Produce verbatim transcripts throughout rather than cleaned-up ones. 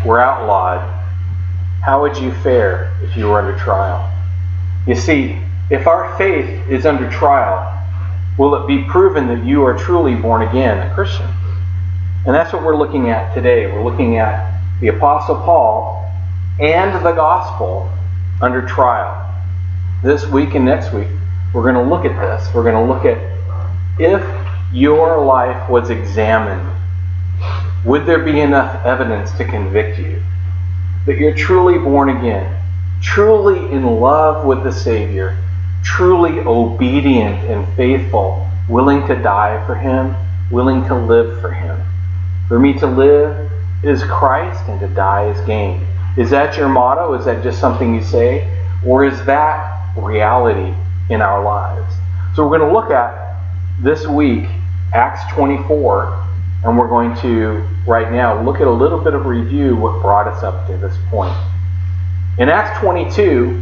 were outlawed, how would you fare if you were under trial? You see, if our faith is under trial, will it be proven that you are truly born again, a Christian? And that's what we're looking at today. We're looking at the Apostle Paul and the gospel under trial. This week and next week, we're going to look at this. We're going to look at if your life was examined, would there be enough evidence to convict you that you're truly born again, truly in love with the Savior, truly obedient and faithful, willing to die for Him, willing to live for Him? For me to live is Christ, and to die is gain. Is that your motto? Is that just something you say? Or is that reality in our lives? So we're going to look at this week, Acts twenty-four, and we're going to, right now, look at a little bit of review what brought us up to this point. In Acts twenty-two,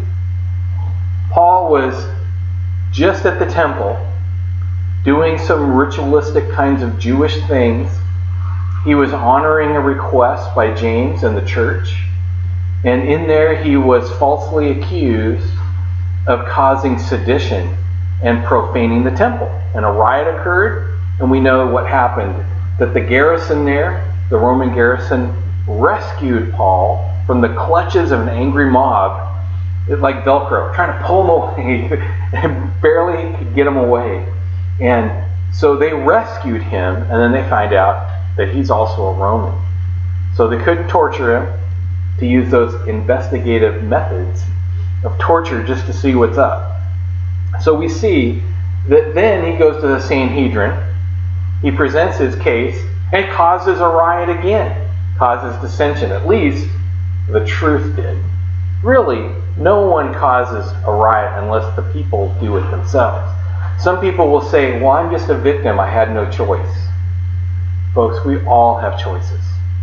Paul was just at the temple doing some ritualistic kinds of Jewish things. He was honoring a request by James and the church. And in there he was falsely accused of causing sedition and profaning the temple. And a riot occurred, and we know what happened. That the garrison there, the Roman garrison, rescued Paul from the clutches of an angry mob. It, like Velcro, trying to pull him away and barely could get him away. And so they rescued him, and then they find out that he's also a Roman. So they couldn't torture him, to use those investigative methods of torture just to see what's up. So we see that then he goes to the Sanhedrin, he presents his case, and causes a riot again, causes dissension. At least the truth did. Really, no one causes a riot unless the people do it themselves. Some people will say, well, I'm just a victim, I had no choice. Folks, we all have choices.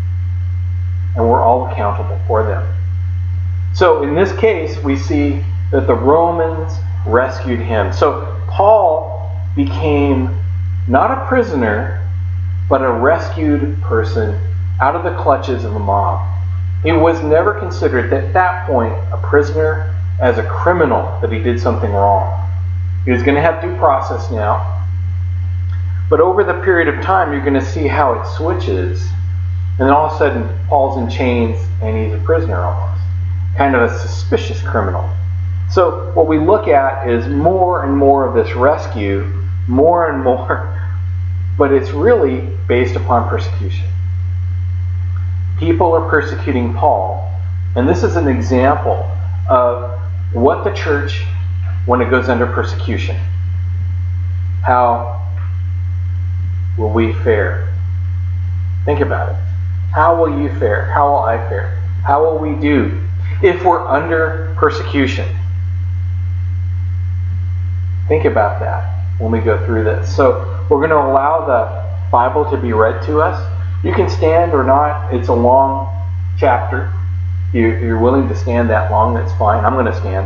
And we're all accountable for them. So in this case, we see that the Romans rescued him. So Paul became not a prisoner, but a rescued person out of the clutches of a mob. He was never considered at that point a prisoner as a criminal, that he did something wrong. He was going to have due process now. But over the period of time, you're going to see how it switches. And then all of a sudden, Paul's in chains and he's a prisoner almost. Kind of a suspicious criminal. So what we look at is more and more of this rescue, more and more, but it's really based upon persecution. People are persecuting Paul, and this is an example of what the church, when it goes under persecution, how will we fare? Think about it. How will you fare? How will I fare? How will we do if we're under persecution? Think about that when we go through this. So we're going to allow the Bible to be read to us. You can stand or not. It's a long chapter. If you're willing to stand that long, that's fine. I'm going to stand.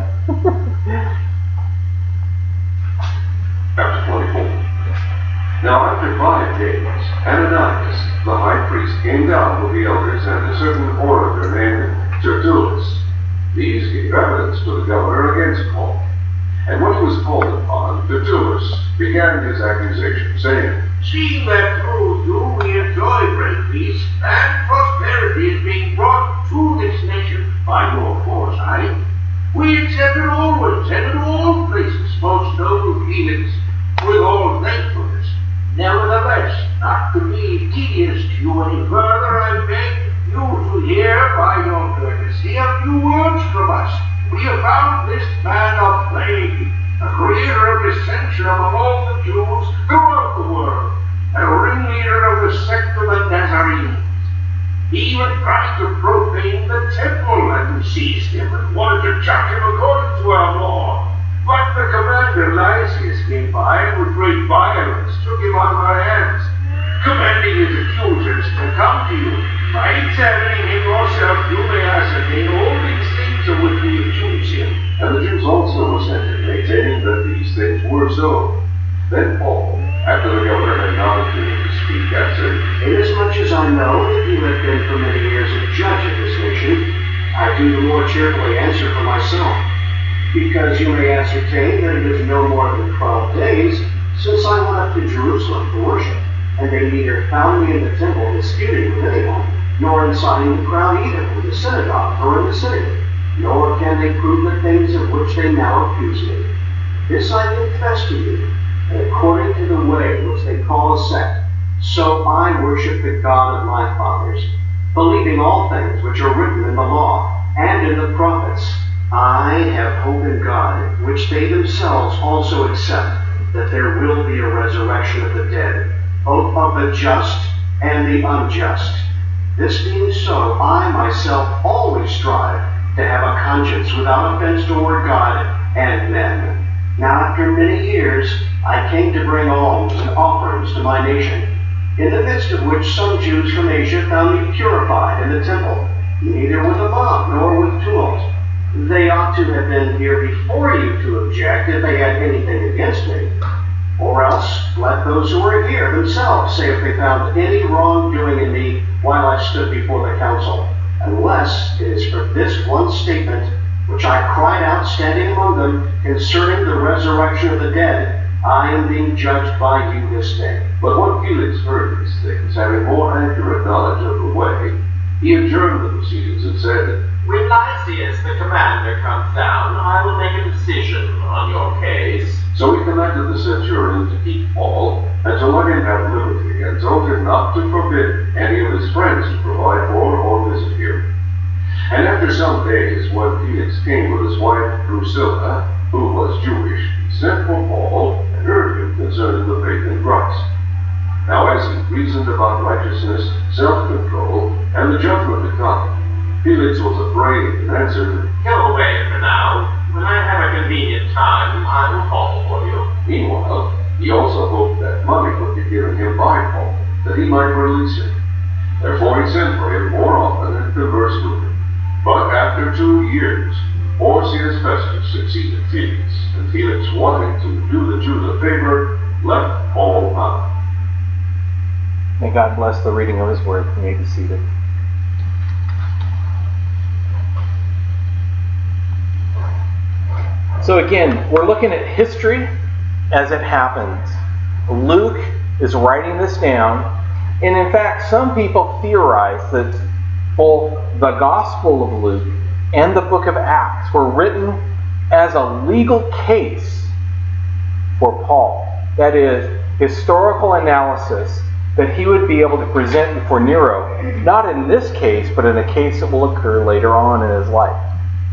Chapter twenty-four. Now after five days, Ananias, the high priest, came down with the elders and a certain orator named Tertullus. These gave evidence to the governor against Paul. And when he was called upon, Tertullus began his accusation, saying, Seeing that through you we enjoy great peace, and prosperity is being brought to this nation by your foresight, we accept it always and in all places most noble feelings with all thankfulness. Nevertheless, not to be tedious to you any further, I beg you to hear by your courtesy a few words from us. We have found this man a plague, a creator of dissension among all the Jews throughout the world, and a ringleader of the sect of the Nazarenes. He even tried to profane the temple, and we seized him and wanted to judge him according to our law. But the commander Lysias came by and with great violence took him out of our hands, commanding his accusers to come to you. By examining him yourself, you may ascertain all these things of which we accuse him. And the Jews also assented, maintaining that these things were so. Then Paul, after the governor had gone to his speak, Captain. Inasmuch as I know that you have been for many years a judge of this nation, I do the more cheerfully answer for myself, because you may ascertain that it is no more than twelve days since I went up to Jerusalem to worship, and they neither found me in the temple disputing with anyone, nor inciting the crowd either in the synagogue or in the city, nor can they prove the things of which they now accuse me. This I confess to you, that according to the way which they call a sect, so I worship the God of my fathers, believing all things which are written in the law and in the prophets. I have hope in God, which they themselves also accept, that there will be a resurrection of the dead, both of the just and the unjust. This being so, I myself always strive to have a conscience without offense toward God and men. Now after many years, I came to bring alms and offerings to my nation, in the midst of which some Jews from Asia found me purified in the temple, neither with a mob nor with tumult. They ought to have been here before you to object if they had anything against me. Or else, let those who are here themselves say if they found any wrongdoing in me while I stood before the council, unless it is for this one statement, which I cried out standing among them, concerning the resurrection of the dead, I am being judged by you this day. But when Felix heard these things, having more accurate knowledge of the way, he adjourned the proceedings and said, When Lysias the commander comes down, I will make a decision on your case. So he commanded the centurion to keep Paul, and to let him have liberty, and told him not to forbid any of his friends to provide for or visit him. And after some days, when Felix came with his wife Drusilla, who was Jewish, he sent for Paul and heard him concerning the faith in Christ. Now as he reasoned about righteousness, self-control, and the judgment to come, Felix was afraid and answered, Go away for now. When I have a convenient time, I will call for you. Meanwhile, he also hoped that money would be given him by Paul, that he might release him. Therefore he sent for him more often and conversed with him. But after two years, Porcius Festus succeeded Felix, and Felix, wanting to do the Jews a favor, left Paul out. May God bless the reading of his word. You may be seated. So again, we're looking at history as it happens. Luke is writing this down, and in fact, some people theorize that both the Gospel of Luke and the book of Acts were written as a legal case for Paul. That is, historical analysis that he would be able to present before Nero, not in this case, but in a case that will occur later on in his life.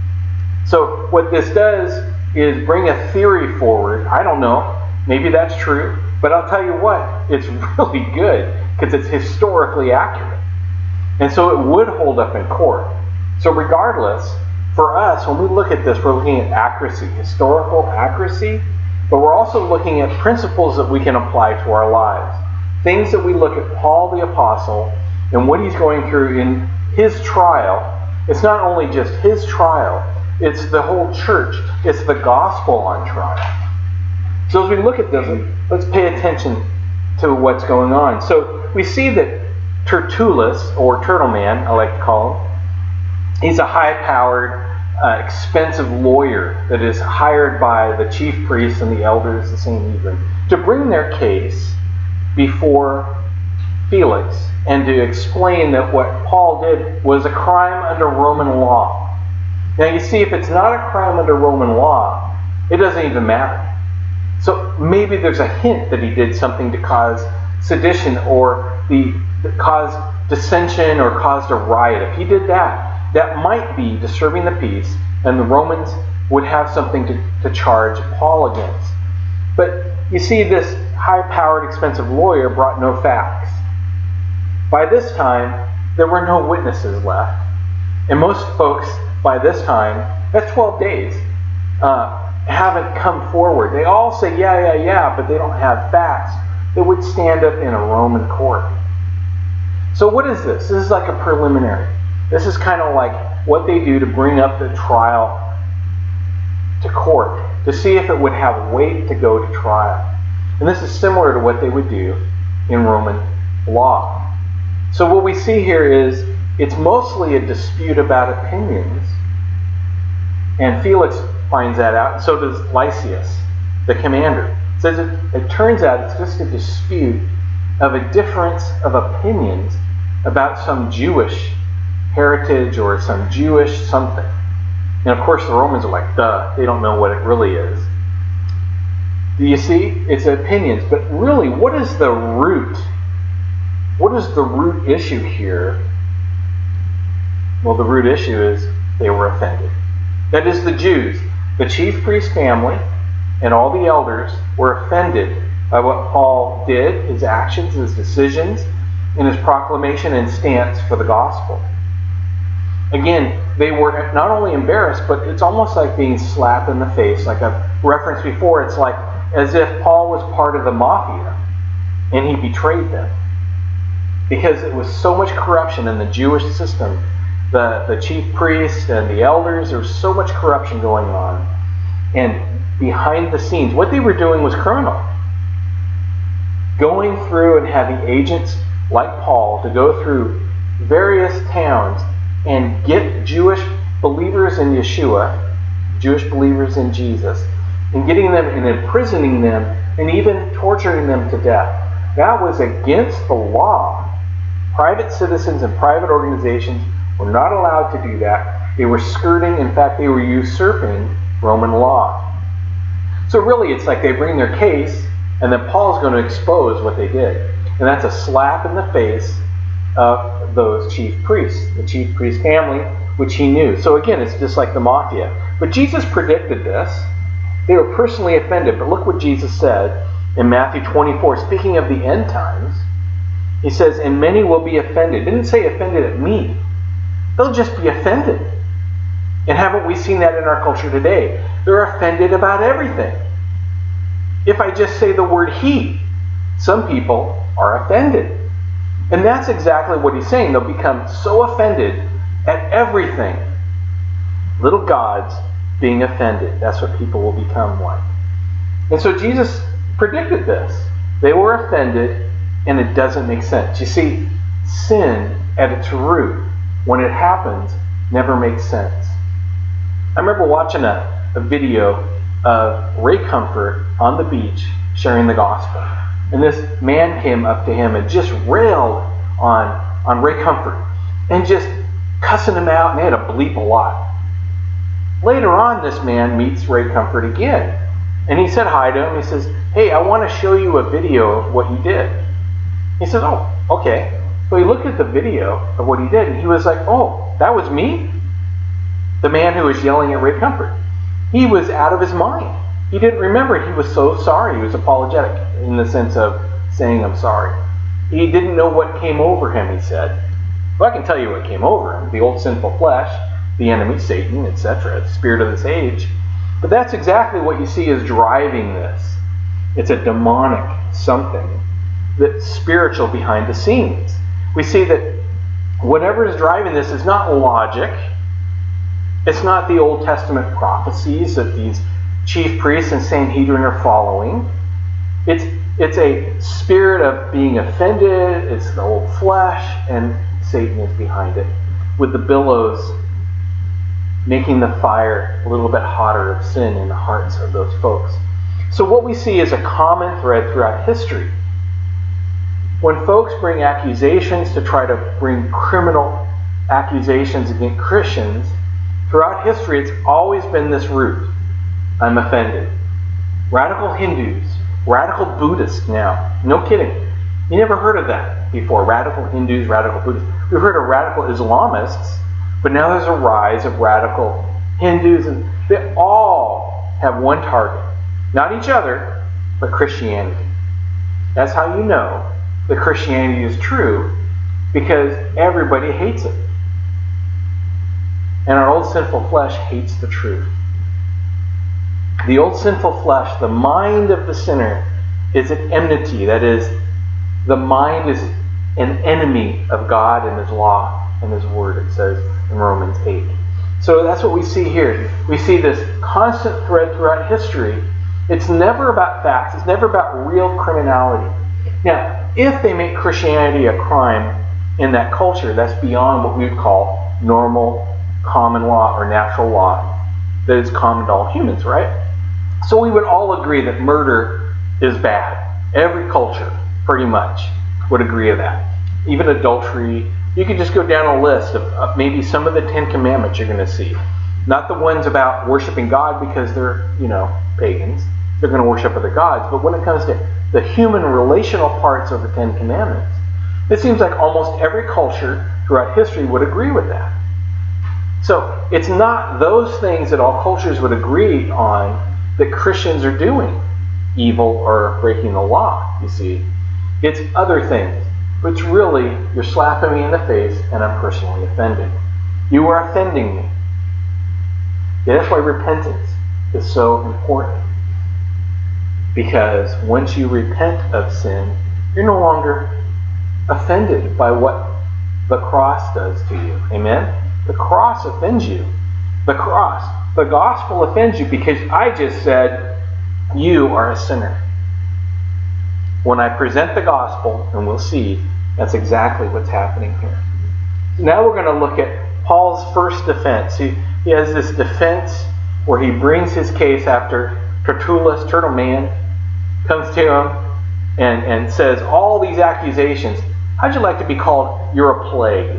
So what this does is bring a theory forward. I don't know, maybe that's true, but I'll tell you what, it's really good because it's historically accurate. And so it would hold up in court. So regardless, for us, when we look at this, we're looking at accuracy, historical accuracy, but we're also looking at principles that we can apply to our lives. Things that we look at Paul the Apostle and what he's going through in his trial. It's not only just his trial, it's the whole church. It's the gospel on trial. So as we look at this, let's pay attention to what's going on. So we see that Tertullus, or Turtle Man, I like to call him, he's a high-powered, uh, expensive lawyer that is hired by the chief priests and the elders of the Sanhedrin to bring their case before Felix and to explain that what Paul did was a crime under Roman law. Now you see, if it's not a crime under Roman law, it doesn't even matter. So maybe there's a hint that he did something to cause sedition or the, the cause dissension or caused a riot. If he did that, that might be disturbing the peace, and the Romans would have something to, to charge Paul against. But you see, this high-powered, expensive lawyer brought no facts. By this time, there were no witnesses left. And most folks, by this time, that's twelve days, uh, haven't come forward. They all say, yeah, yeah, yeah, but they don't have facts that would stand up in a Roman court. So what is this? This is like a preliminary. This is kind of like what they do to bring up the trial to court, to see if it would have weight to go to trial. And this is similar to what they would do in Roman law. So what we see here is it's mostly a dispute about opinions. And Felix finds that out, and so does Lysias, the commander. It says it, it turns out it's just a dispute of a difference of opinions about some Jewish heritage or some Jewish something. And of course the Romans are like, duh, they don't know what it really is. Do you see? It's opinions, but really, what is the root? What is the root issue here? Well, the root issue is they were offended. That is, the Jews, the chief priest family, and all the elders were offended by what Paul did, his actions, his decisions, and his proclamation and stance for the gospel. Again, they were not only embarrassed, but it's almost like being slapped in the face. Like I've referenced before, it's like as if Paul was part of the mafia and he betrayed them. Because it was so much corruption in the Jewish system. The, the chief priests and the elders, there was so much corruption going on. And behind the scenes, what they were doing was criminal. Going through and having agents like Paul to go through various towns and get Jewish believers in Yeshua, Jewish believers in Jesus, and getting them and imprisoning them and even torturing them to death. That was against the law. Private citizens and private organizations were not allowed to do that. They were skirting, in fact, they were usurping Roman law. So really, it's like they bring their case, and then Paul's going to expose what they did. And that's a slap in the face of those chief priests, the chief priest family, which he knew. So again, it's just like the mafia. But Jesus predicted this. They were personally offended. But look what Jesus said in Matthew twenty-four, speaking of the end times. He says, and many will be offended. He didn't say offended at me. They'll just be offended. And haven't we seen that in our culture today? They're offended about everything. If I just say the word he, some people are offended. And that's exactly what he's saying. They'll become so offended at everything. Little gods being offended. That's what people will become like. And so Jesus predicted this. They were offended, and it doesn't make sense. You see, sin at its root, when it happens, never makes sense. I remember watching a, a video of Ray Comfort on the beach sharing the gospel. And this man came up to him and just railed on, on Ray Comfort and just cussing him out, and they had to bleep a lot. Later on, this man meets Ray Comfort again. And he said hi to him. He says, hey, I want to show you a video of what you did. He says, oh, okay. So he looked at the video of what he did, and he was like, oh, that was me? The man who was yelling at Ray Comfort. He was out of his mind. He didn't remember. He was so sorry. He was apologetic in the sense of saying, I'm sorry. He didn't know what came over him, he said. Well, I can tell you what came over him. The old sinful flesh, the enemy, Satan, et cetera, the spirit of this age. But that's exactly what you see is driving this. It's a demonic something that's spiritual behind the scenes. We see that whatever is driving this is not logic. It's not the Old Testament prophecies that these chief priests and Sanhedrin are following. It's it's a spirit of being offended. It's the old flesh, and Satan is behind it, with the billows making the fire a little bit hotter of sin in the hearts of those folks. So what we see is a common thread throughout history. When folks bring accusations to try to bring criminal accusations against Christians, throughout history it's always been this root. I'm offended. Radical Hindus, radical Buddhists now. No kidding. You never heard of that before. Radical Hindus, radical Buddhists. We've heard of radical Islamists, but now there's a rise of radical Hindus, and they all have one target. Not each other, but Christianity. That's how you know that Christianity is true, because everybody hates it. And our old sinful flesh hates the truth. The old sinful flesh, the mind of the sinner, is at enmity. That is, the mind is an enemy of God and His law and His word, it says in Romans eight. So that's what we see here. We see this constant thread throughout history. It's never about facts. It's never about real criminality. Now, if they make Christianity a crime in that culture, that's beyond what we would call normal common law or natural law that is common to all humans, right? So we would all agree that murder is bad. Every culture, pretty much, would agree to that. Even adultery. You could just go down a list of uh, maybe some of the Ten Commandments you're going to see. Not the ones about worshiping God because they're, you know, pagans. They're going to worship other gods. But when it comes to the human relational parts of the Ten Commandments, it seems like almost every culture throughout history would agree with that. So it's not those things that all cultures would agree on that Christians are doing, evil or breaking the law, you see. It's other things, which really, you're slapping me in the face and I'm personally offended. You are offending me. Yeah, that's why repentance is so important. Because once you repent of sin, you're no longer offended by what the cross does to you. Amen? The cross offends you. The cross, the gospel offends you because I just said you are a sinner. When I present the gospel, and we'll see, that's exactly what's happening here. Now we're going to look at Paul's first defense. He, he has this defense where he brings his case after Tertullus, Turtle Man, comes to him and, and says all these accusations. How'd you like to be called, you're a plague?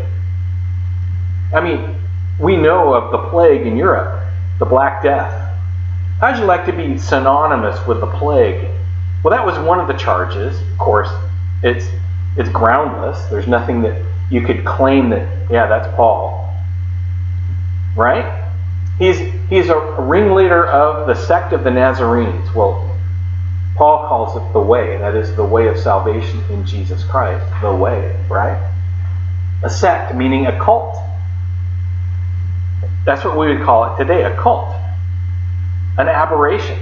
I mean, we know of the plague in Europe, the Black Death. How'd you like to be synonymous with the plague? Well, that was one of the charges. Of course, it's it's groundless. There's nothing that you could claim that, yeah, that's Paul. Right? He's he's a ringleader of the sect of the Nazarenes. Well, Paul calls it the way. That is the way of salvation in Jesus Christ. The way, right? A sect, meaning a cult. That's what we would call it today, a cult. An aberration.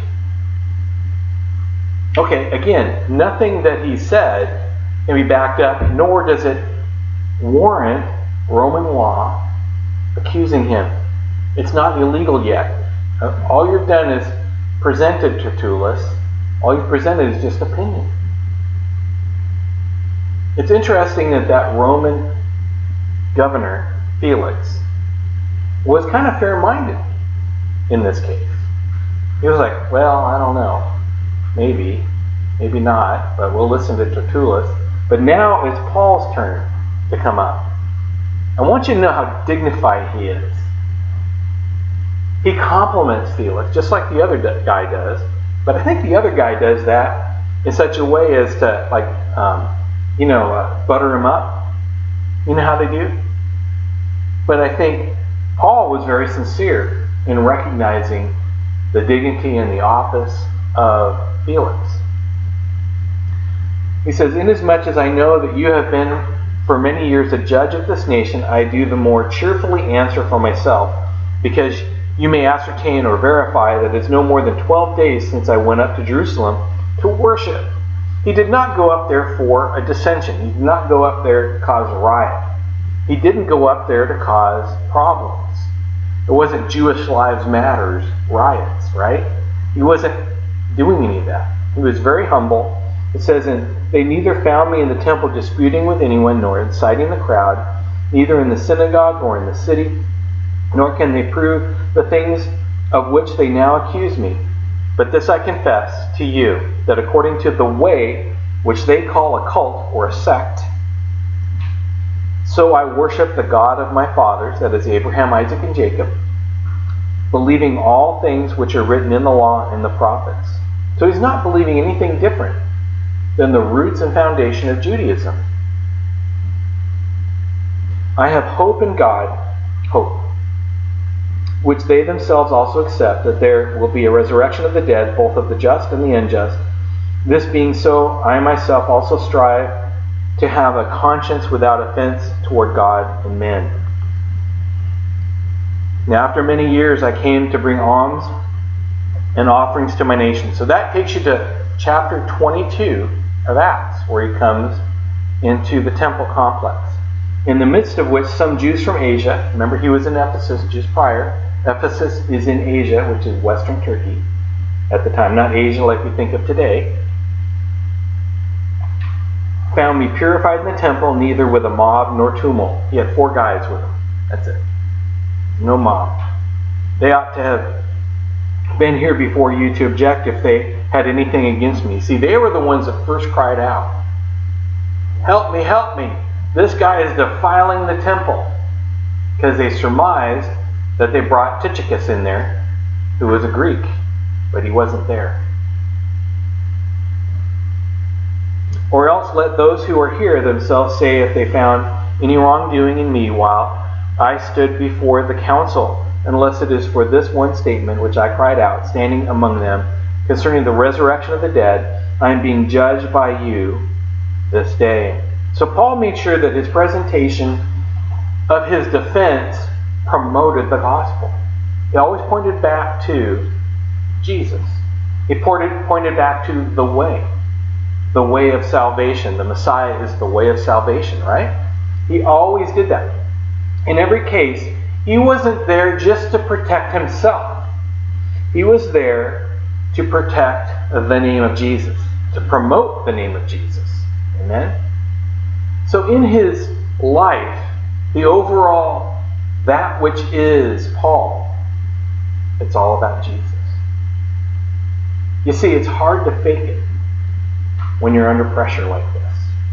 Okay, again, nothing that he said can be backed up, nor does it warrant Roman law accusing him. It's not illegal yet. All you've done is presented Tertullus. All you've presented is just opinion. It's interesting that that Roman governor, Felix, was kind of fair-minded in this case. He was like, well, I don't know. Maybe, maybe not, but we'll listen to Tertullus. But now it's Paul's turn to come up. I want you to know how dignified he is. He compliments Felix, just like the other guy does. But I think the other guy does that in such a way as to, like, um, you know, uh, butter him up. You know how they do? But I think Paul was very sincere in recognizing the dignity and the office of Felix. He says, inasmuch as I know that you have been for many years a judge of this nation, I do the more cheerfully answer for myself, because you may ascertain or verify that it is no more than twelve days since I went up to Jerusalem to worship. He did not go up there for a dissension. He did not go up there to cause a riot. He didn't go up there to cause problems. It wasn't Jewish Lives Matters riots, right? He wasn't doing any of that. He was very humble. It says, and they neither found me in the temple disputing with anyone, nor inciting the crowd, neither in the synagogue nor in the city, nor can they prove the things of which they now accuse me. But this I confess to you, that according to the way which they call a cult or a sect, so I worship the God of my fathers, that is Abraham, Isaac, and Jacob, believing all things which are written in the law and the prophets. So he's not believing anything different than the roots and foundation of Judaism. I have hope in God, hope, which they themselves also accept, that there will be a resurrection of the dead, both of the just and the unjust. This being so, I myself also strive to have a conscience without offense toward God and men. Now, after many years, I came to bring alms and offerings to my nation. So that takes you to chapter twenty-two of Acts, where he comes into the temple complex, in the midst of which some Jews from Asia, remember he was in Ephesus just prior. Ephesus is in Asia, which is western Turkey at the time, not Asia like we think of today, found me purified in the temple, neither with a mob nor tumult. He had four guys with him. That's it. No mob. They ought to have been here before you to object if they had anything against me. See, they were the ones that first cried out, help me, help me. This guy is defiling the temple. Because they surmised that they brought Tychicus in there, who was a Greek, but he wasn't there. Or else let those who are here themselves say if they found any wrongdoing in me while I stood before the council, unless it is for this one statement which I cried out, standing among them, concerning the resurrection of the dead, I am being judged by you this day. So Paul made sure that his presentation of his defense promoted the gospel. He always pointed back to Jesus. He pointed, pointed back to the way. The way of salvation. The Messiah is the way of salvation, right? He always did that. In every case, he wasn't there just to protect himself. He was there to protect the name of Jesus, to promote the name of Jesus. Amen? So in his life, the overall, that which is Paul, it's all about Jesus. You see, it's hard to fake it when you're under pressure like this.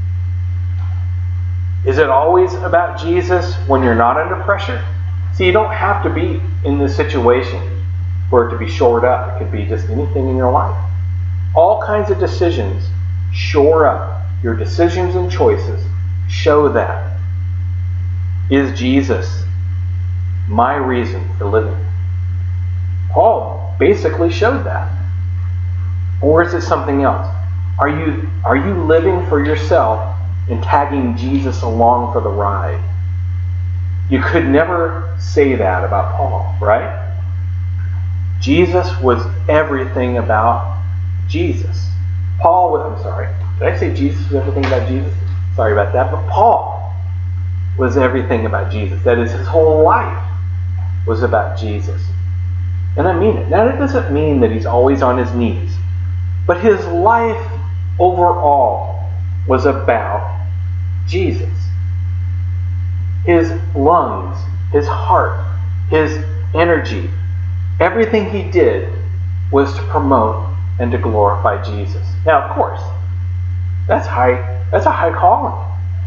Is it always about Jesus when you're not under pressure? See, you don't have to be in this situation for it to be shored up. It could be just anything in your life. All kinds of decisions shore up. Your decisions and choices show that. Is Jesus my reason for living? Paul basically showed that. Or is it something else? Are you, are you living for yourself and tagging Jesus along for the ride? You could never say that about Paul, right? Jesus was everything about Jesus. Paul was, I'm sorry, did I say Jesus was everything about Jesus? Sorry about that, but Paul was everything about Jesus. That is, his whole life was about Jesus. And I mean it. Now, that doesn't mean that he's always on his knees. But his life overall was about Jesus. His lungs, his heart, his energy, everything he did was to promote and to glorify Jesus. Now, of course, that's high, that's a high calling.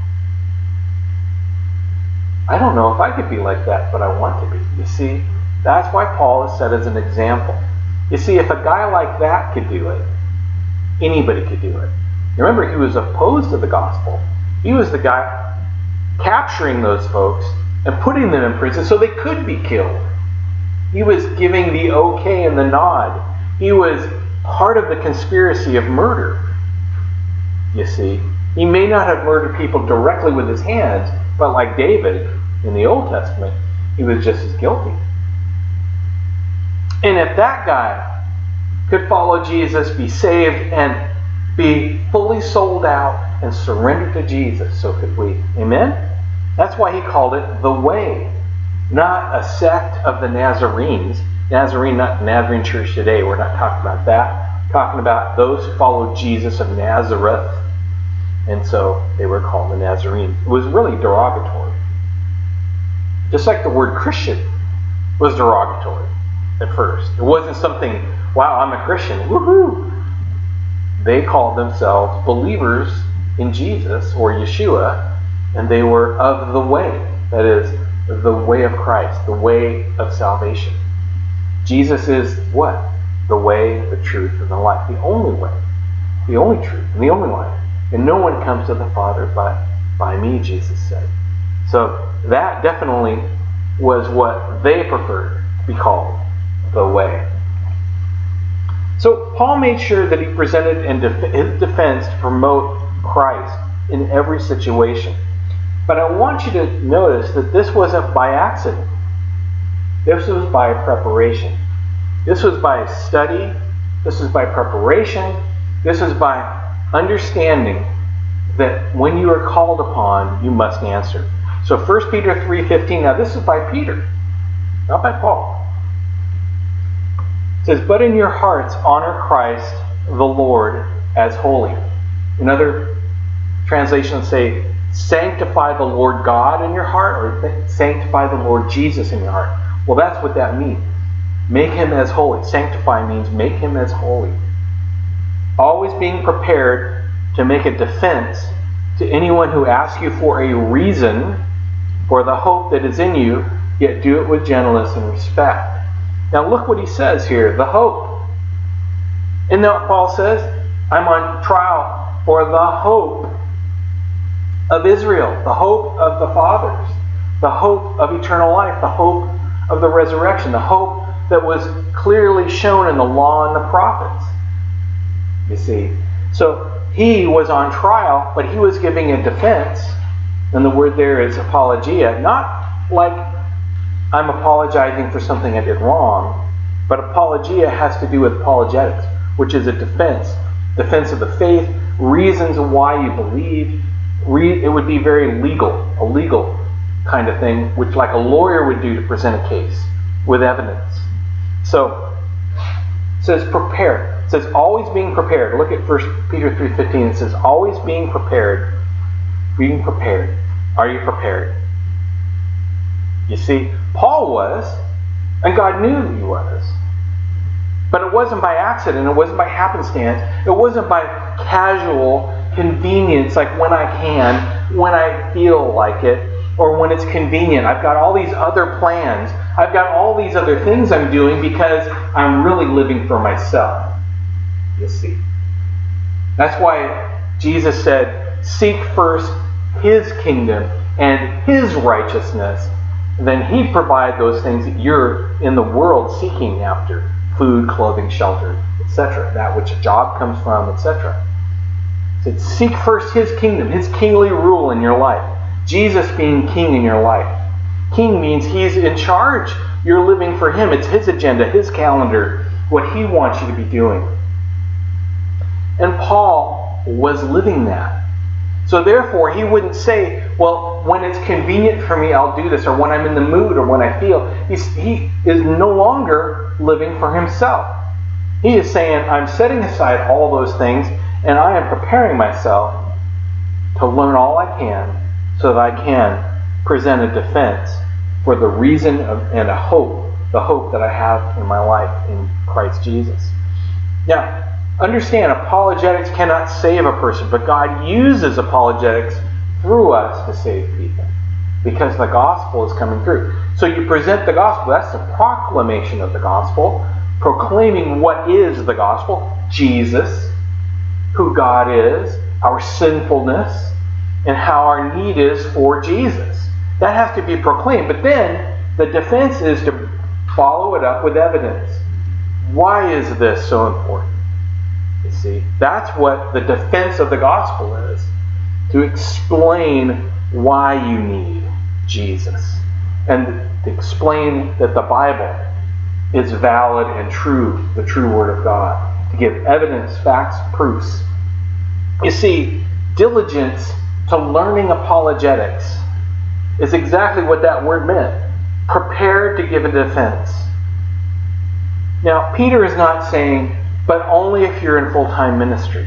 I don't know if I could be like that, but I want to be. You see, that's why Paul is set as an example. You see, if a guy like that could do it, anybody could do it. Remember, he was opposed to the gospel. He was the guy capturing those folks and putting them in prison so they could be killed. He was giving the okay and the nod. He was part of the conspiracy of murder. You see, he may not have murdered people directly with his hands, but like David in the Old Testament, he was just as guilty. And if that guy could follow Jesus, be saved, and be fully sold out and surrendered to Jesus, so could we. Amen? That's why he called it the way, not a sect of the Nazarenes. Nazarene, not Nazarene church today. We're not talking about that. We're talking about those who followed Jesus of Nazareth. And so they were called the Nazarenes. It was really derogatory. Just like the word Christian was derogatory at first. It wasn't something, wow, I'm a Christian. Woohoo! They called themselves believers in Jesus or Yeshua, and they were of the way. That is, the way of Christ, the way of salvation. Jesus is what? The way, the truth, and the life. The only way, the only truth, and the only life. And no one comes to the Father but by me, Jesus said. So that definitely was what they preferred to be called the way. So Paul made sure that he presented in def- his defense to promote Christ in every situation. But I want you to notice that this wasn't by accident. This was by preparation. This was by study. This was by preparation. This was by understanding that when you are called upon, you must answer. So First Peter three fifteen, now this is by Peter, not by Paul. It says, but in your hearts honor Christ the Lord as holy. Another translations say, sanctify the Lord God in your heart, or sanctify the Lord Jesus in your heart. Well, that's what that means. Make him as holy. Sanctify means make him as holy. Always being prepared to make a defense to anyone who asks you for a reason for the hope that is in you, yet do it with gentleness and respect. Now look what he says here, the hope. Isn't that what Paul says? I'm on trial for the hope of Israel, the hope of the fathers, the hope of eternal life, the hope of the resurrection, the hope that was clearly shown in the law and the prophets. You see, so he was on trial, but he was giving a defense, and the word there is apologia, not like I'm apologizing for something I did wrong, but apologia has to do with apologetics, which is a defense, defense of the faith, reasons why you believe. It would be very legal, a legal kind of thing, which like a lawyer would do to present a case with evidence. So, it says prepare. It says always being prepared. Look at First Peter three fifteen. It says always being prepared. Being prepared. Are you prepared? You see, Paul was, and God knew he was. But it wasn't by accident. It wasn't by happenstance. It wasn't by casual convenience, like when I can, when I feel like it, or when it's convenient. I've got all these other plans. I've got all these other things I'm doing because I'm really living for myself. You see. That's why Jesus said, seek first his kingdom and his righteousness. Then he'd provide those things that you're in the world seeking after. Food, clothing, shelter, et cetera. That which a job comes from, et cetera. He said, seek first his kingdom, his kingly rule in your life. Jesus being king in your life. King means he's in charge. You're living for him. It's his agenda, his calendar, what he wants you to be doing. And Paul was living that. So therefore, he wouldn't say, well, when it's convenient for me, I'll do this, or when I'm in the mood, or when I feel. He's, he is no longer living for himself. He is saying, I'm setting aside all those things, and I am preparing myself to learn all I can so that I can present a defense for the reason of, and a hope, the hope that I have in my life in Christ Jesus. Now, understand, apologetics cannot save a person, but God uses apologetics through us to save people because the gospel is coming through. So you present the gospel. That's the proclamation of the gospel, proclaiming what is the gospel, Jesus, who God is, our sinfulness, and how our need is for Jesus. That has to be proclaimed. But then the defense is to follow it up with evidence. Why is this so important? You see, that's what the defense of the gospel is. To explain why you need Jesus. And to explain that the Bible is valid and true, the true Word of God. To give evidence, facts, proofs. You see, diligence to learning apologetics is exactly what that word meant. Prepared to give a defense. Now, Peter is not saying, but only if you're in full-time ministry.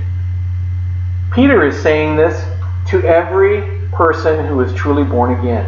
Peter is saying this to every person who is truly born again.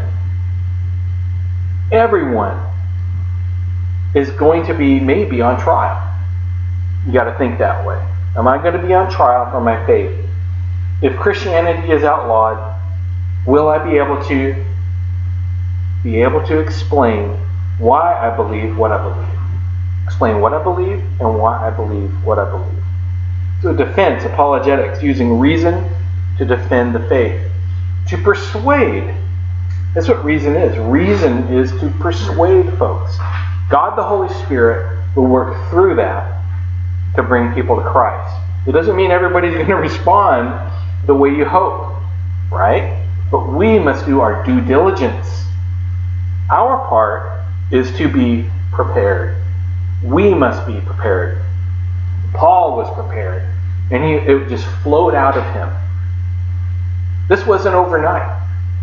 Everyone is going to be maybe on trial. You got to think that way. Am I going to be on trial for my faith? If Christianity is outlawed, will I be able to be able to explain why I believe what I believe? Explain what I believe and why I believe what I believe. So defense, apologetics, using reason to defend the faith. To persuade. That's what reason is. Reason is to persuade folks. God the Holy Spirit will work through that to bring people to Christ. It doesn't mean everybody's going to respond the way you hope, right? But we must do our due diligence. Our part is to be prepared. We must be prepared. Paul was prepared, and he, it just flowed out of him. This wasn't overnight.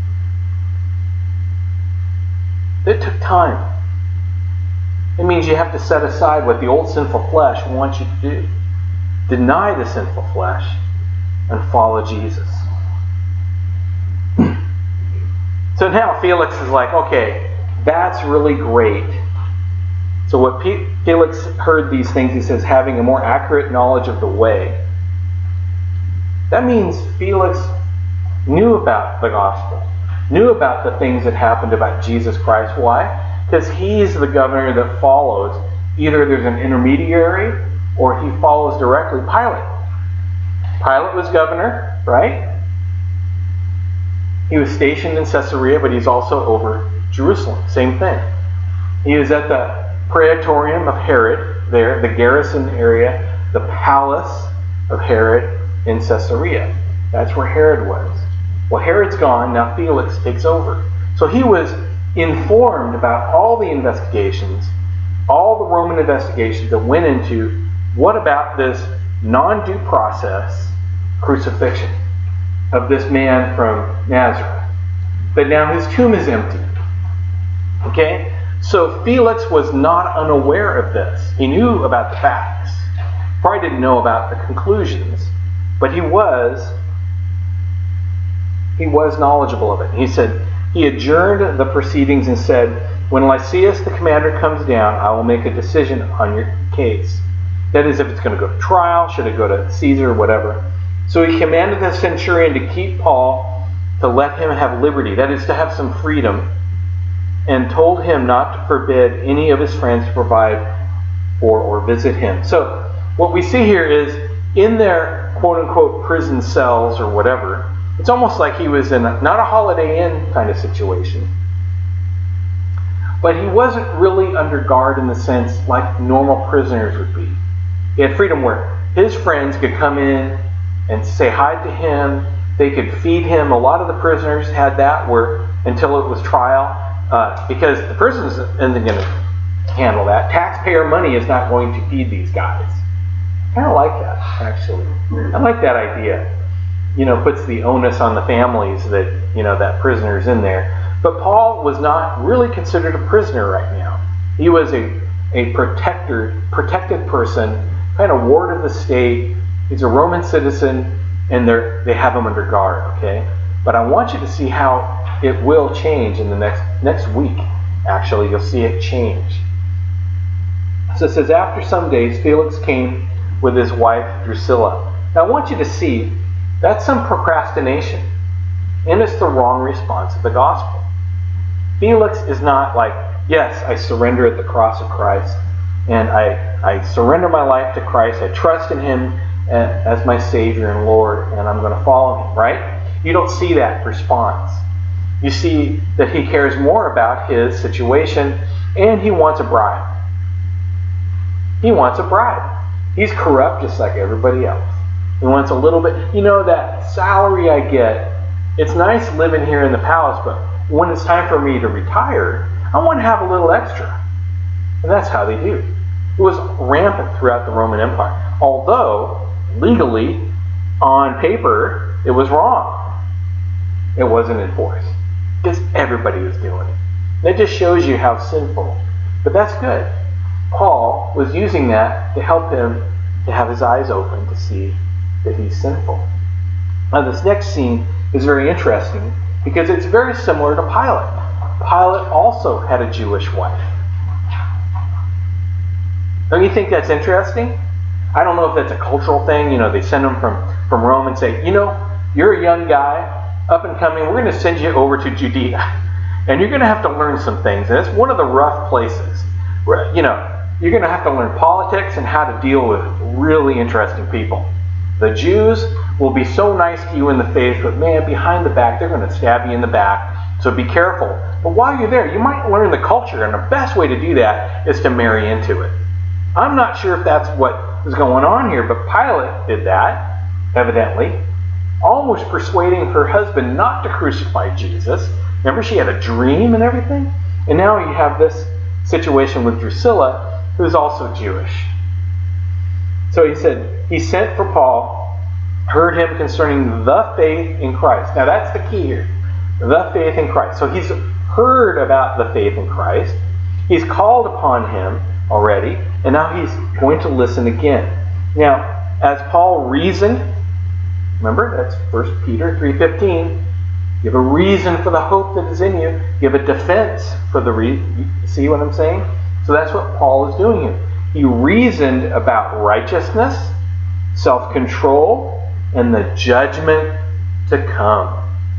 It took time. It means you have to set aside what the old sinful flesh wants you to do. Deny the sinful flesh and follow Jesus. So now Felix is like, okay, that's really great. So what P- Felix heard these things, he says, having a more accurate knowledge of the way. That means Felix knew about the gospel, knew about the things that happened about Jesus Christ. Why? Because he's the governor that follows. Either there's an intermediary or he follows directly Pilate. Pilate was governor, right? He was stationed in Caesarea, but he's also over Jerusalem. Same thing. He was at the praetorium of Herod there, the garrison area, the palace of Herod in Caesarea. That's where Herod was. Well, Herod's gone, now Felix takes over. So he was informed about all the investigations, all the Roman investigations that went into what about this non-due process crucifixion of this man from Nazareth. But now his tomb is empty. Okay? So Felix was not unaware of this. He knew about the facts. Probably didn't know about the conclusions, but he was he was knowledgeable of it. He said, he adjourned the proceedings and said, when Lysias the commander comes down, I will make a decision on your case. That is, if it's going to go to trial, should it go to Caesar, whatever. So he commanded the centurion to keep Paul, to let him have liberty, that is, to have some freedom, and told him not to forbid any of his friends to provide for or visit him. So what we see here is, in their quote-unquote prison cells or whatever, it's almost like he was in a, not a Holiday Inn kind of situation, but he wasn't really under guard in the sense like normal prisoners would be. He had freedom where his friends could come in and say hi to him. They could feed him. A lot of the prisoners had that where until it was trial, uh, because the prison isn't going to handle that. Taxpayer money is not going to feed these guys. I kind of like that, actually. I like that idea. You know, puts the onus on the families that, you know, that prisoner's in there. But Paul was not really considered a prisoner right now. He was a, a protector, protected person, kind of ward of the state. He's a Roman citizen, and they're, they have him under guard, okay? But I want you to see how it will change in the next next week. Actually, you'll see it change. So it says, after some days, Felix came with his wife Drusilla. Now I want you to see, that's some procrastination. And it's the wrong response to the gospel. Felix is not like, yes, I surrender at the cross of Christ, and I, I surrender my life to Christ, I trust in him as my Savior and Lord, and I'm going to follow him, right? You don't see that response. You see that he cares more about his situation, and he wants a bride. He wants a bride. He's corrupt just like everybody else. He wants a little bit. You know, that salary I get, it's nice living here in the palace, but when it's time for me to retire, I want to have a little extra. And that's how they do. It was rampant throughout the Roman Empire. Although, legally, on paper, it was wrong. It wasn't enforced. Because everybody was doing it. That just shows you how sinful. But that's good. Paul was using that to help him to have his eyes open to see that he's sinful. Now this next scene is very interesting because it's very similar to Pilate. Pilate also had a Jewish wife. Don't you think that's interesting? I don't know if that's a cultural thing. You know, they send him from, from Rome and say, you know, you're a young guy, up and coming, we're going to send you over to Judea. And you're going to have to learn some things. And it's one of the rough places. Where, you know, you're going to have to learn politics and how to deal with really interesting people. The Jews will be so nice to you in the face, but man, behind the back, they're going to stab you in the back. So be careful. But while you're there, you might learn the culture, and the best way to do that is to marry into it. I'm not sure if that's what is going on here, but Pilate did that, evidently, almost persuading her husband not to crucify Jesus. Remember, she had a dream and everything? And now you have this situation with Drusilla, who's also Jewish. So he said, he sent for Paul, heard him concerning the faith in Christ. Now that's the key here. The faith in Christ. So he's heard about the faith in Christ. He's called upon him already, and now he's going to listen again. Now, as Paul reasoned, remember, that's First Peter three fifteen, You have a reason for the hope that is in you. You have a defense for the reason. You see what I'm saying? So that's what Paul is doing here. He reasoned about righteousness, self-control, and the judgment to come.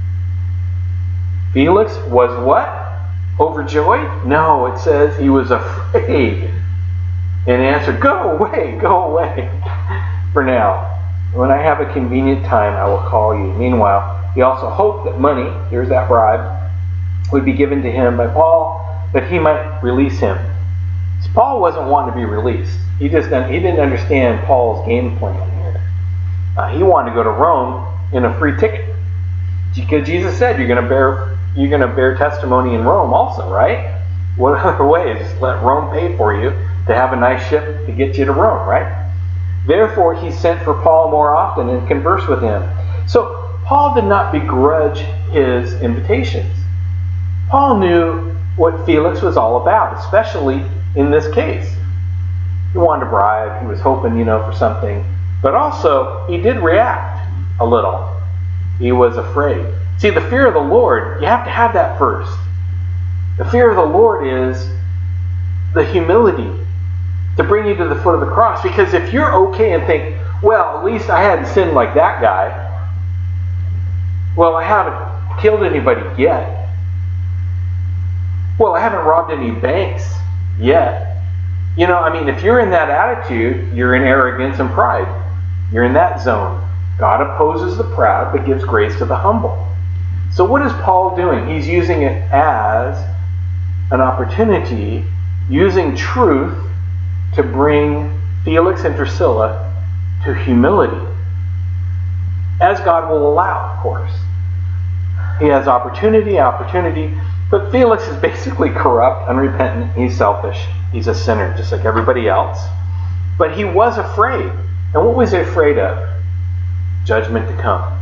Felix was what? Overjoyed? No, it says he was afraid. And answered, go away, go away. For now, when I have a convenient time, I will call you. Meanwhile, he also hoped that money, here's that bribe, would be given to him by Paul, that he might release him. So Paul wasn't wanting to be released. He just he didn't understand Paul's game plan here. Uh, he wanted to go to Rome in a free ticket, because Jesus said you're going to bear you're going to bear testimony in Rome also, right? What other way is just let Rome pay for you to have a nice ship to get you to Rome, right? Therefore, he sent for Paul more often and conversed with him. So Paul did not begrudge his invitations. Paul knew what Felix was all about, especially in this case. He wanted to bribe. He was hoping, you know, for something. But also, he did react a little. He was afraid. See, the fear of the Lord, you have to have that first. The fear of the Lord is the humility to bring you to the foot of the cross. Because if you're okay and think, well, at least I hadn't sinned like that guy. Well, I haven't killed anybody yet. Well, I haven't robbed any banks yet. You know, I mean, if you're in that attitude, you're in arrogance and pride. You're in that zone. God opposes the proud, but gives grace to the humble. So what is Paul doing? He's using it as an opportunity, using truth to bring Felix and Drusilla to humility. As God will allow, of course. He has opportunity, opportunity, but Felix is basically corrupt, unrepentant, he's selfish, he's a sinner, just like everybody else. But he was afraid. And what was he afraid of? Judgment to come.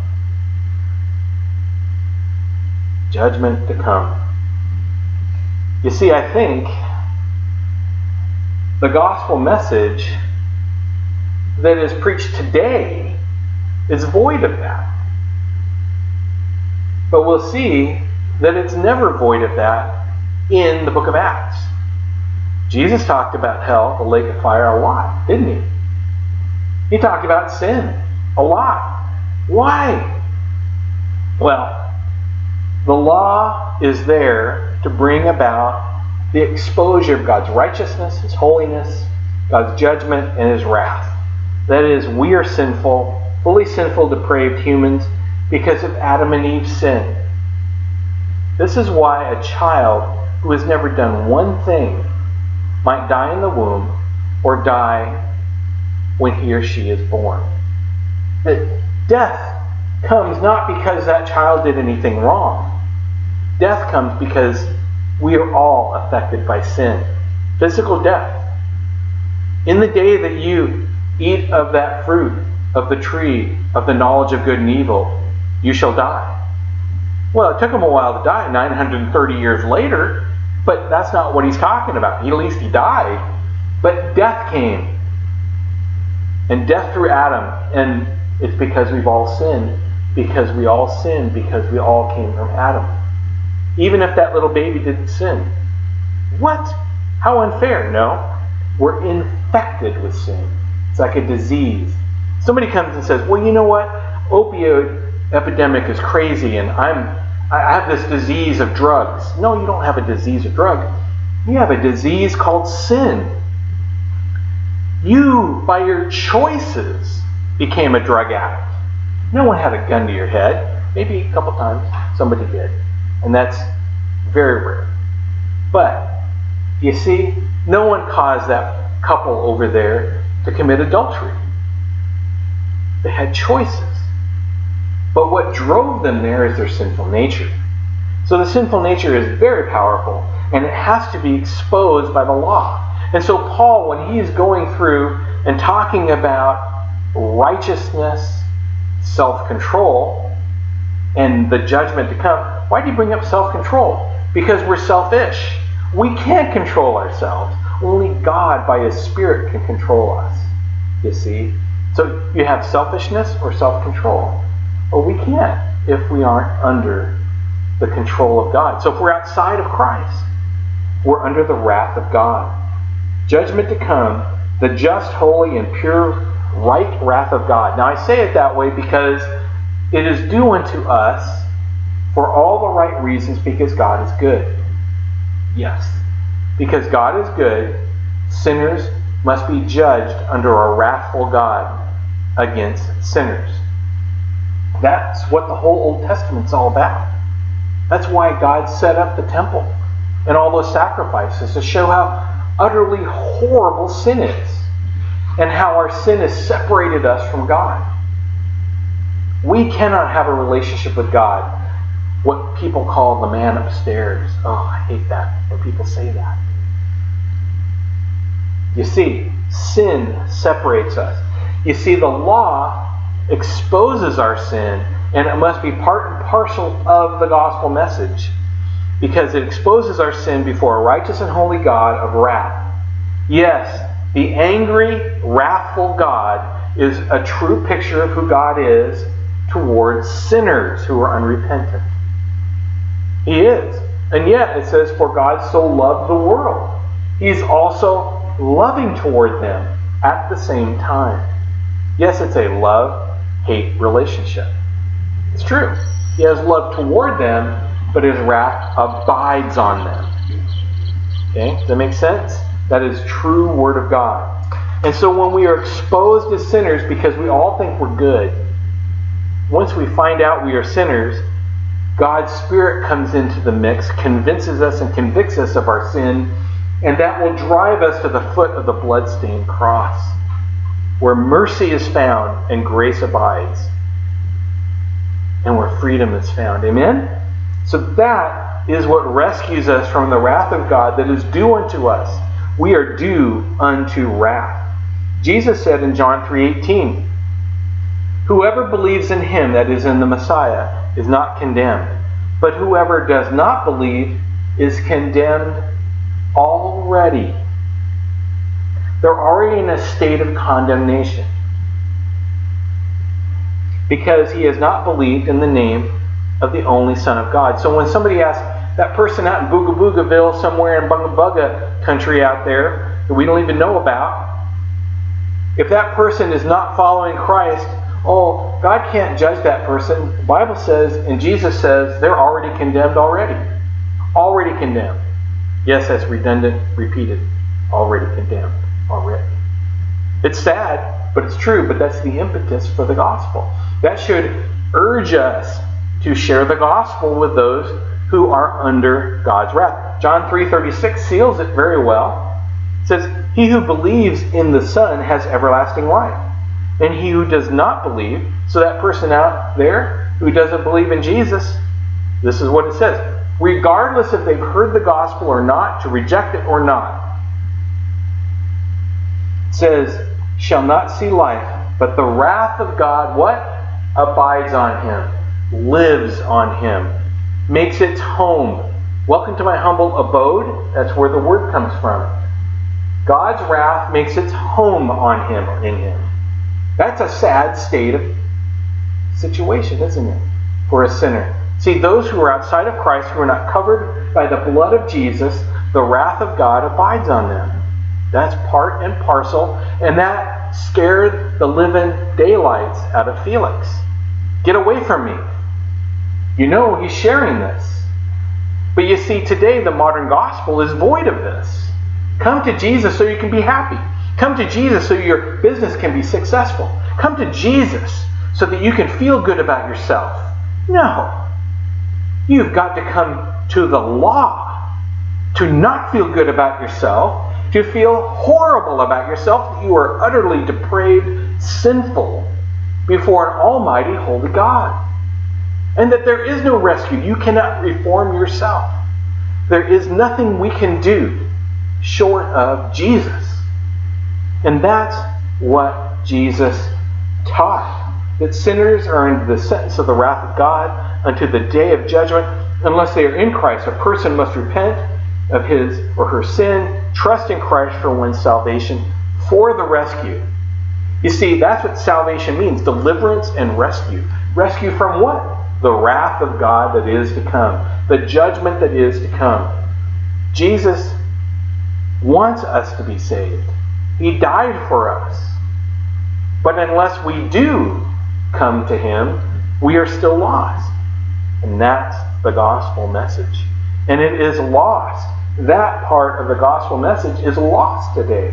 Judgment to come. You see, I think the gospel message that is preached today is void of that. But we'll see that it's never void of that in the book of Acts. Jesus talked about hell, the lake of fire, a lot, didn't he? He talked about sin a lot. Why? Well, the law is there to bring about the exposure of God's righteousness, His holiness, God's judgment, and His wrath. That is, we are sinful, fully sinful, depraved humans because of Adam and Eve's sin. This is why a child who has never done one thing might die in the womb or die when he or she is born. That death comes not because that child did anything wrong. Death comes because we are all affected by sin. Physical death. In the day that you eat of that fruit, of the tree, of the knowledge of good and evil, you shall die. Well, it took him a while to die, nine hundred thirty years later, but that's not what he's talking about. He, at least he died. But death came. And death through Adam. And it's because we've all sinned. Because we all sinned. Because we all came from Adam. Even if that little baby didn't sin. What? How unfair. No. We're infected with sin. It's like a disease. Somebody comes and says, well, you know what? Opioid epidemic is crazy and I'm I have this disease of drugs. No, you don't have a disease of drug. You have a disease called sin. You, by your choices, became a drug addict. No one had a gun to your head. Maybe a couple times somebody did. And that's very rare. But, you see, no one caused that couple over there to commit adultery. They had choices. But what drove them there is their sinful nature. So the sinful nature is very powerful, and it has to be exposed by the law. And so Paul, when he is going through and talking about righteousness, self-control, and the judgment to come, why did he bring up self-control? Because we're selfish. We can't control ourselves. Only God, by His Spirit, can control us. You see? So you have selfishness or self-control. Well, we can't if we aren't under the control of God. So if we're outside of Christ, we're under the wrath of God. Judgment to come, the just, holy, and pure, right wrath of God. Now I say it that way because it is due unto us for all the right reasons, because God is good. Yes. Because God is good, sinners must be judged under a wrathful God against sinners. That's what the whole Old Testament's all about. That's why God set up the temple and all those sacrifices, to show how utterly horrible sin is and how our sin has separated us from God. We cannot have a relationship with God, what people call the man upstairs. Oh, I hate that when people say that. You see, sin separates us. You see, the law exposes our sin, and it must be part and parcel of the gospel message, because it exposes our sin before a righteous and holy God of wrath. Yes, the angry, wrathful God is a true picture of who God is towards sinners who are unrepentant. He is. And yet it says, for God so loved the world. He's also loving toward them at the same time. Yes, it's a love-hate relationship. It's true. He has love toward them, but his wrath abides on them. Okay? Does that make sense? That is true Word of God. And so when we are exposed as sinners because we all think we're good, once we find out we are sinners, God's Spirit comes into the mix, convinces us and convicts us of our sin, and that will drive us to the foot of the bloodstained cross, where mercy is found and grace abides, and where freedom is found. Amen? So that is what rescues us from the wrath of God that is due unto us. We are due unto wrath. Jesus said in John three eighteen, whoever believes in him, that is in the Messiah, is not condemned. But whoever does not believe is condemned already. They're already in a state of condemnation, because he has not believed in the name of the only Son of God. So when somebody asks, that person out in Booga Boogaville, somewhere in Bunga Bunga country out there, that we don't even know about, if that person is not following Christ, oh, God can't judge that person. The Bible says, and Jesus says, they're already condemned already. Already condemned. Yes, that's redundant, repeated. Already condemned. Already. It's sad, but it's true. But that's the impetus for the gospel. That should urge us to share the gospel with those who are under God's wrath. John three thirty-six seals it very well. It says, he who believes in the Son has everlasting life. And he who does not believe, so that person out there who doesn't believe in Jesus, this is what it says. Regardless if they've heard the gospel or not, to reject it or not, it says, shall not see life, but the wrath of God, what? Abides on him, lives on him, makes its home. Welcome to my humble abode. That's where the word comes from. God's wrath makes its home on him or in him. That's a sad state of situation, isn't it, for a sinner? See, those who are outside of Christ, who are not covered by the blood of Jesus, the wrath of God abides on them. That's part and parcel, and that scared the living daylights out of Felix. Get away from me. You know he's sharing this. But you see, today the modern gospel is void of this. Come to Jesus so you can be happy. Come to Jesus so your business can be successful. Come to Jesus so that you can feel good about yourself. No. You've got to come to the law to not feel good about yourself, to feel horrible about yourself, that you are utterly depraved, sinful before an almighty, holy God. And that there is no rescue. You cannot reform yourself. There is nothing we can do short of Jesus. And that's what Jesus taught. That sinners are under the sentence of the wrath of God unto the day of judgment. Unless they are in Christ, a person must repent of his or her sin, trust in Christ for one's salvation, for the rescue. You see, that's what salvation means. Deliverance and rescue. Rescue from what? the wrath of God that is to come, the judgment that is to come. Jesus wants us to be saved. He died for us. But unless we do come to Him, we are still lost. And that's the gospel message. And it is lost. That part of the gospel message is lost today.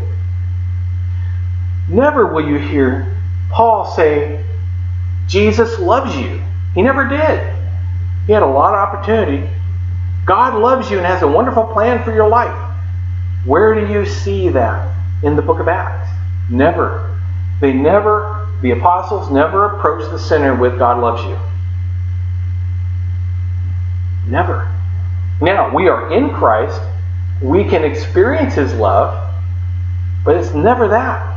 Never will you hear Paul say, Jesus loves you. He never did. He had a lot of opportunity. God loves you and has a wonderful plan for your life. Where do you see that in the book of Acts? Never. They never, the apostles never approached the sinner with God loves you. Never. Now, we are in Christ. We can experience His love, but it's never that.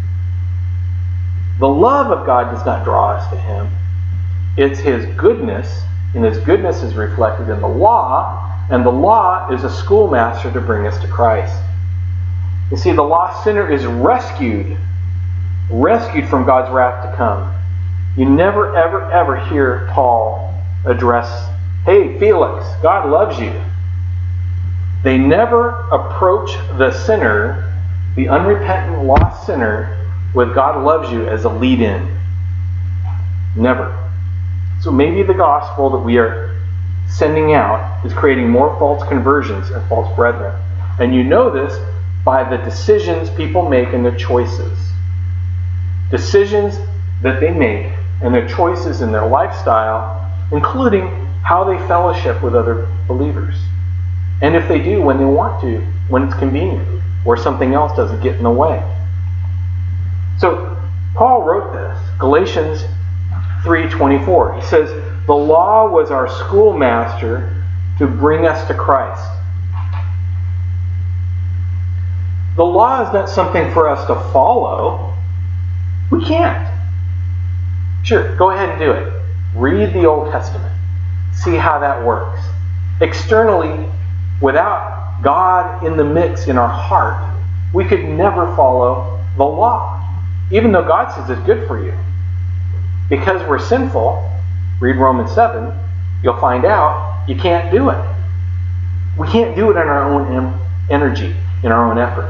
The love of God does not draw us to Him. It's His goodness, and His goodness is reflected in the law, and the law is a schoolmaster to bring us to Christ. You see, the lost sinner is rescued, rescued from God's wrath to come. You never, ever, ever hear Paul address, hey, Felix, God loves you. They never approach the sinner, the unrepentant lost sinner, with God loves you as a lead-in. Never. So maybe the gospel that we are sending out is creating more false conversions and false brethren. And you know this by the decisions people make and their choices. Decisions that they make and their choices in their lifestyle, including how they fellowship with other believers. And if they do when they want to, when it's convenient, or something else doesn't get in the way. So Paul wrote this, Galatians three twenty-four. He says, the law was our schoolmaster to bring us to Christ. The law is not something for us to follow. We can't. Sure, go ahead and do it. Read the Old Testament. See how that works. Externally, without God in the mix in our heart, we could never follow the law. Even though God says it's good for you. Because we're sinful, read Romans seven, you'll find out you can't do it. We can't do it in our own energy, in our own effort.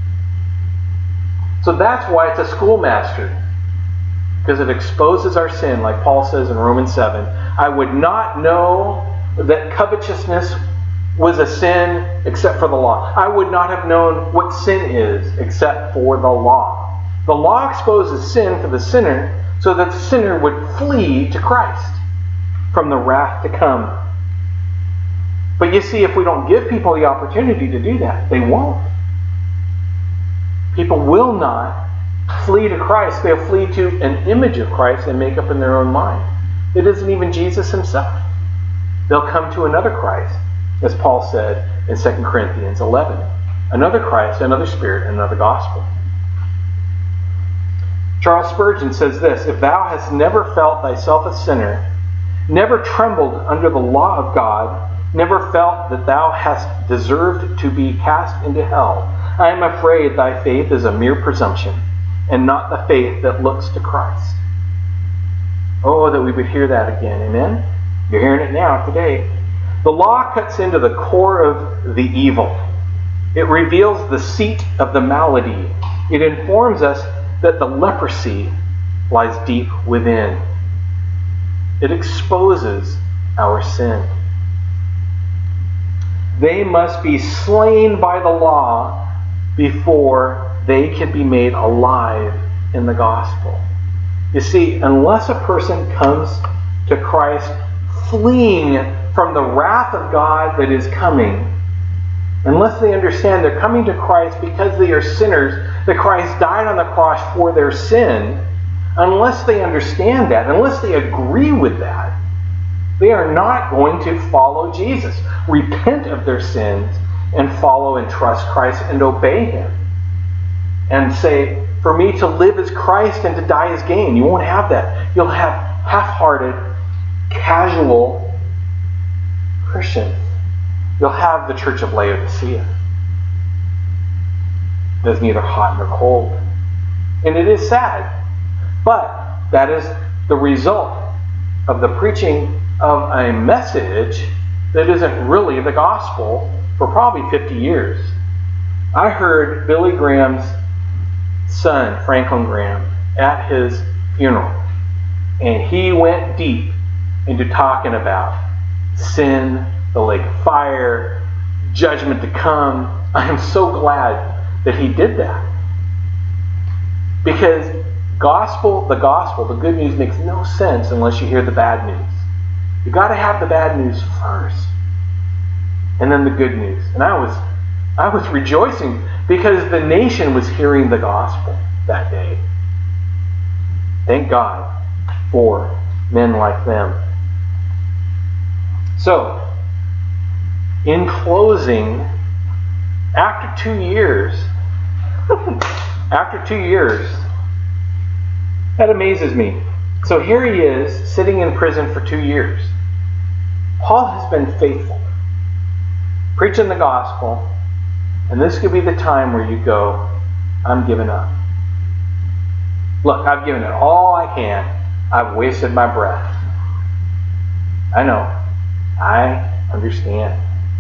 So that's why it's a schoolmaster. Because it exposes our sin, like Paul says in Romans seven. I would not know that covetousness was a sin except for the law. I would not have known what sin is except for the law. The law exposes sin for the sinner so that the sinner would flee to Christ from the wrath to come. But you see, if we don't give people the opportunity to do that, they won't. People will not flee to Christ. They'll flee to an image of Christ and make up in their own mind. It isn't even Jesus Himself. They'll come to another Christ, as Paul said in Second Corinthians eleven. Another Christ, another Spirit, another gospel. Charles Spurgeon says this, if thou hast never felt thyself a sinner, never trembled under the law of God, never felt that thou hast deserved to be cast into hell, I am afraid thy faith is a mere presumption, and not the faith that looks to Christ. Oh, that we would hear that again. Amen? You're hearing it now, today. The law cuts into the core of the evil. It reveals the seat of the malady. It informs us that the leprosy lies deep within. It exposes our sin. They must be slain by the law before they can be made alive in the gospel. You see, unless a person comes to Christ fleeing from the wrath of God that is coming, unless they understand they're coming to Christ because they are sinners, that Christ died on the cross for their sin, unless they understand that, unless they agree with that, they are not going to follow Jesus, repent of their sins, and follow and trust Christ and obey Him. And say, for me to live as Christ and to die as gain. You won't have that. You'll have half-hearted, casual Christians. You'll have the Church of Laodicea. There's neither hot nor cold. And it is sad. But that is the result of the preaching of a message that isn't really the gospel for probably fifty years. I heard Billy Graham's son, Franklin Graham, at his funeral, and he went deep into talking about sin, the lake of fire, judgment to come. I am so glad that he did that. Because gospel, the gospel, the good news makes no sense unless you hear the bad news. You got to have the bad news first, and then the good news. And I was, I was rejoicing because the nation was hearing the gospel that day. Thank God for men like them. So, in closing, after two years, after two years, that amazes me. So here he is, sitting in prison for two years. Paul has been faithful, preaching the gospel, and this could be the time where you go, I'm giving up. Look, I've given it all I can. I've wasted my breath. I know. I understand.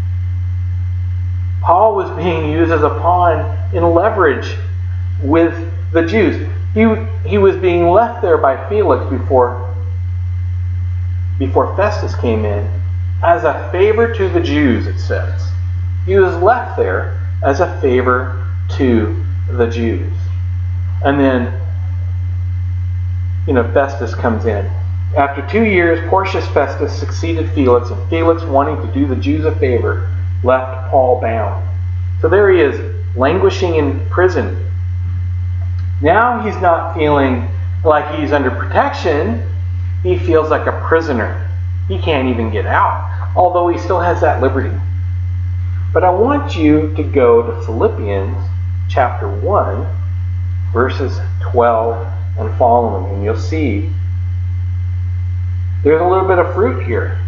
Paul was being used as a pawn in leverage with the Jews. He, he was being left there by Felix before, before Festus came in as a favor to the Jews, it says. He was left there as a favor to the Jews. And then, you know, Festus comes in. After two years, Porcius Festus succeeded Felix, and Felix, wanting to do the Jews a favor, left Paul bound. So there he is, languishing in prison. Now he's not feeling like he's under protection. He feels like a prisoner. He can't even get out, although he still has that liberty. But I want you to go to Philippians chapter one, verses twelve and following, and you'll see there's a little bit of fruit here.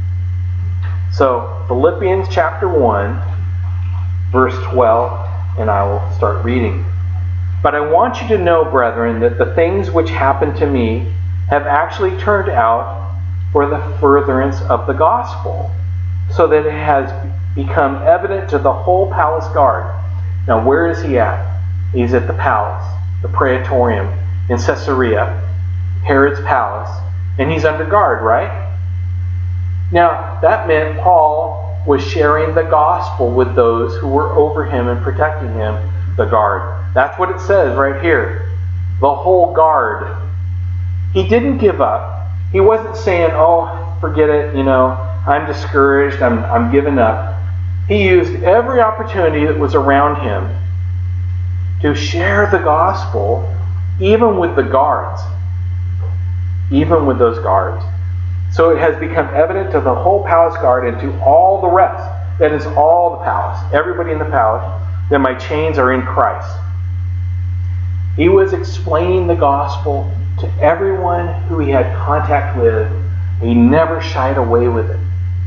So, Philippians chapter one, verse twelve, and I will start reading. But I want you to know, brethren, that the things which happened to me have actually turned out for the furtherance of the gospel, so that it has become evident to the whole palace guard. Now, where is he at? He's at the palace, the Praetorium in Caesarea, Herod's palace, and he's under guard, right? Now, that meant Paul was sharing the gospel with those who were over him and protecting him, the guard. That's what it says right here. The whole guard. He didn't give up. He wasn't saying, oh, forget it, you know, I'm discouraged, I'm, I'm giving up. He used every opportunity that was around him to share the gospel, even with the guards. Even with those guards. So it has become evident to the whole palace guard and to all the rest, that is all the palace, everybody in the palace, that my chains are in Christ. He was explaining the gospel to everyone who he had contact with. He never shied away with it.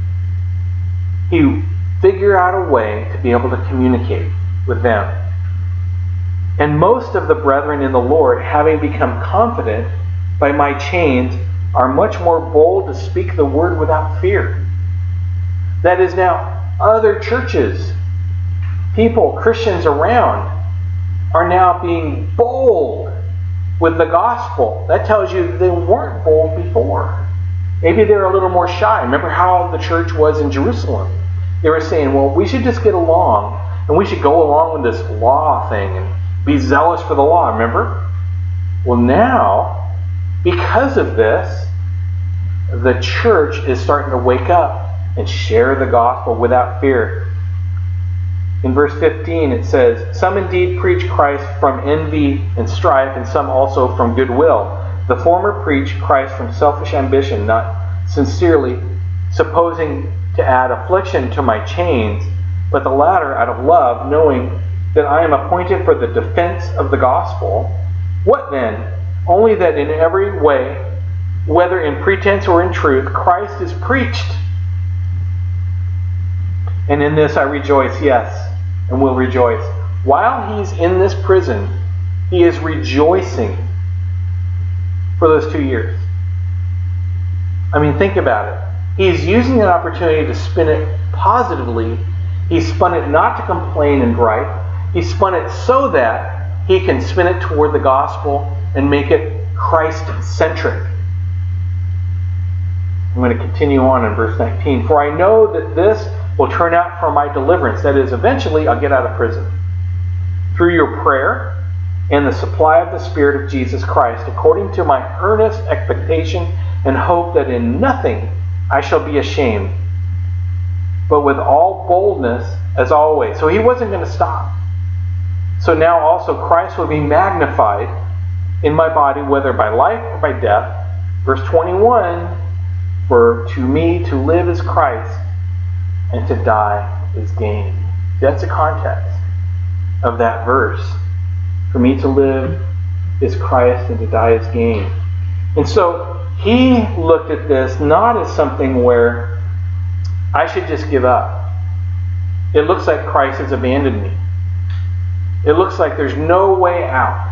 He figured out a way to be able to communicate with them. And most of the brethren in the Lord, having become confident by my chains, are much more bold to speak the word without fear. That is, now other churches, people, Christians around, are now being bold with the gospel. That tells you that they weren't bold before. Maybe they're a little more shy. Remember how the church was in Jerusalem? They were saying, well, we should just get along, and we should go along with this law thing and be zealous for the law, remember? Well, now, because of this, the church is starting to wake up and share the gospel without fear. In verse fifteen it says, some indeed preach Christ from envy and strife, and some also from goodwill. The former preach Christ from selfish ambition, not sincerely, supposing to add affliction to my chains, but the latter out of love, knowing that I am appointed for the defense of the gospel. What then? Only that in every way, whether in pretense or in truth, Christ is preached. And in this I rejoice, yes, and will rejoice. While he's in this prison, he is rejoicing for those two years. I mean, think about it. He's using an opportunity to spin it positively. He spun it not to complain and gripe. He spun it so that he can spin it toward the gospel and make it Christ-centric. I'm going to continue on in verse nineteen. For I know that this will turn out for my deliverance. That is, eventually I'll get out of prison. Through your prayer and the supply of the Spirit of Jesus Christ, according to my earnest expectation and hope that in nothing I shall be ashamed, but with all boldness as always. So he wasn't going to stop. So now also Christ will be magnified in my body, whether by life or by death. Verse twenty-one, for to me to live is Christ, and to die is gain. That's the context of that verse. For me to live is Christ, and to die is gain. And so he looked at this not as something where I should just give up. It looks like Christ has abandoned me. It looks like there's no way out.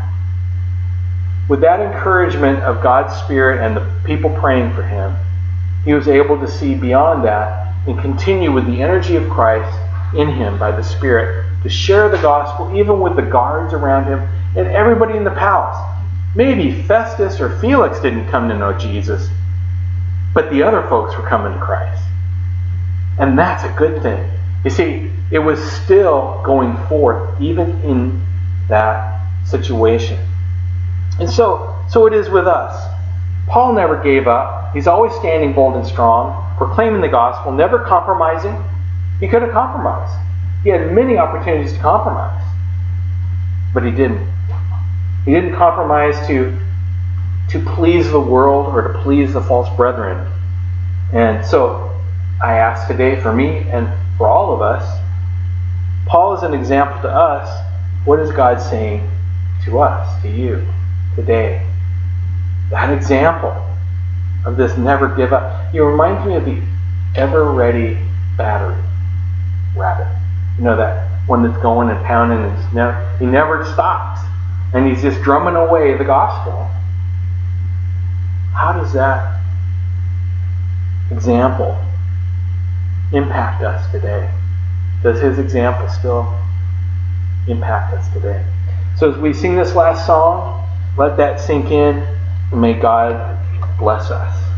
With that encouragement of God's Spirit and the people praying for him, he was able to see beyond that and continue with the energy of Christ in him by the Spirit to share the gospel even with the guards around him and everybody in the palace. Maybe Festus or Felix didn't come to know Jesus, but the other folks were coming to Christ. And that's a good thing. You see, it was still going forth even in that situation. And so, so it is with us. Paul never gave up. He's always standing bold and strong, proclaiming the gospel, never compromising. He could have compromised. He had many opportunities to compromise, but he didn't. He didn't compromise to, to please the world or to please the false brethren. And so I ask today for me and for all of us, Paul is an example to us. What is God saying to us, to you, today? That example of this never give up. He reminds me of the ever-ready battery rabbit. You know, that one that's going and pounding and just never, he never stops. And he's just drumming away the gospel. How does that example impact us today? Does his example still impact us today? So as we sing this last song, let that sink in, and may God bless us.